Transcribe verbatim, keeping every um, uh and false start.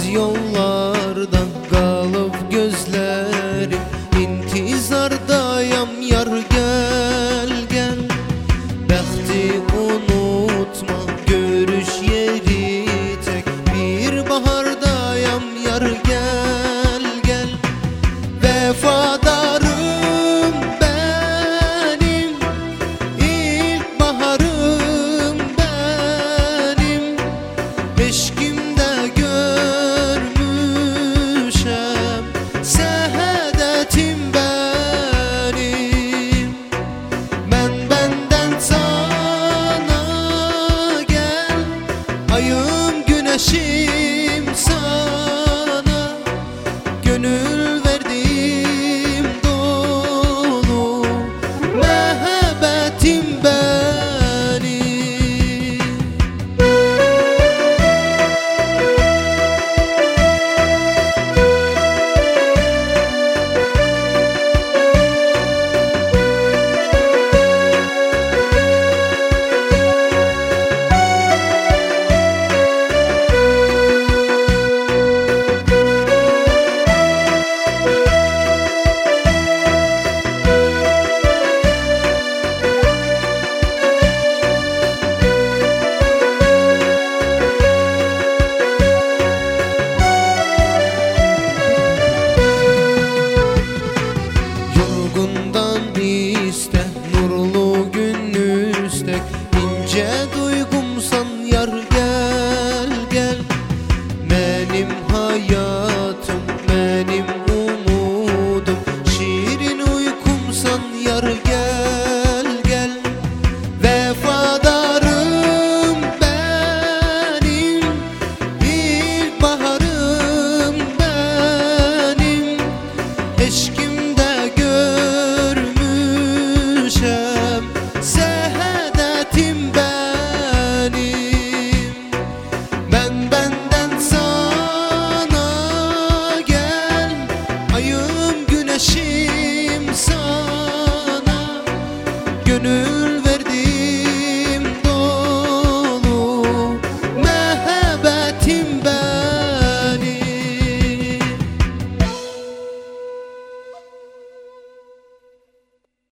yollarda kalıp gözlerim intizardayam yar gel gel. Bəxti unutma görüş yeri tek bir bahardayam yar gel gel. Vefadarım benim, ilk baharım benim, eşkimde görmüşem sehedetim benim. Ben benden sana gel, ayım güneşim sana, gönül verdim dolu mehebbetim benim. Yorgundan iste, nurlu gün istek, ince duygumsan yar gel gel. Benim hayal